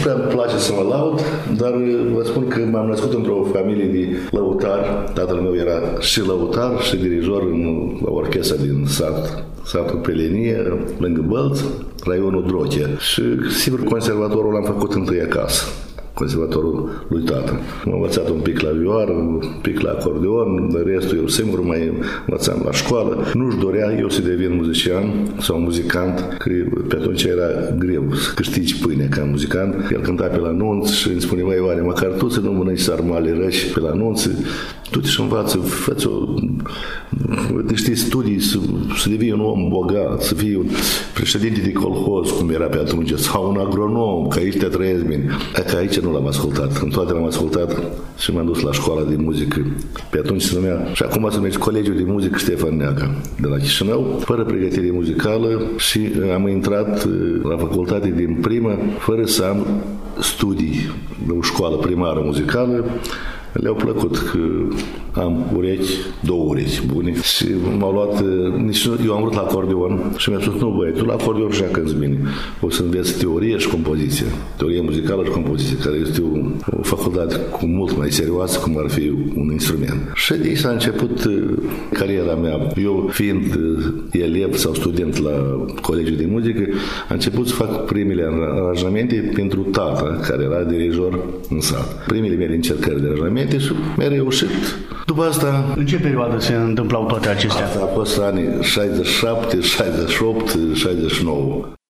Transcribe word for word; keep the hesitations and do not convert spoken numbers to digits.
prea îmi place să mă laud, dar vă spun că m-am născut într-o familie de lăutari. Tatăl meu era și lăutar și dirijor în la orchestra din sat, satul Pelenie, lângă Bălț, raionul Drochea. Și sigur conservatorul l-am făcut întâi acasă, conservatorul lui tată. M-am învățat un pic la vioară, un pic la acordeon, restul eu singur mai învățam la școală. Nu-și dorea eu să devin muzician sau muzicant, că pe atunci era greu să câștigi pâine ca muzicant. El cânta pe la anunț și îmi spune, mai Ioane, măcar tu să nu mănânci sarmale răși pe la anunț, du-te și învață, fă-ți o, niște studii, să, să devii un om bogat, să fii un președinte de colhoz, cum era pe atunci, sau un agronom, că aici te trăiesc bine. Că aici nu l-am ascultat, în toate l-am ascultat și m-am dus la școala de muzică. Pe atunci se numea, și acum se numește Colegiul de Muzică Ștefan Neaga, de la Chișinău, fără pregătire muzicală și am intrat la facultate din primă, fără să am studii de o școală primară muzicală. Le-au plăcut că am urechi, două urechi bune și m-au luat, nici nu, eu am vrut la acordeon și mi-a spus, nu băi, tu la acordeon și cânti bine, o să înveți teorie și compoziție, teorie muzicală și compoziție, care este o, o facultate cu mult mai serioasă, cum ar fi un instrument. Și de aici s-a început cariera mea. Eu, fiind elev sau student la Colegiul de Muzică, am început să fac primele aranjamente pentru tata, care era dirijor în sat. Primele mele încercări de aranjamente și mi-a reușit. După asta... În ce perioadă se întâmplau toate acestea? Asta a fost anii șaizeci și șapte, șaizeci și opt, șaizeci și nouă.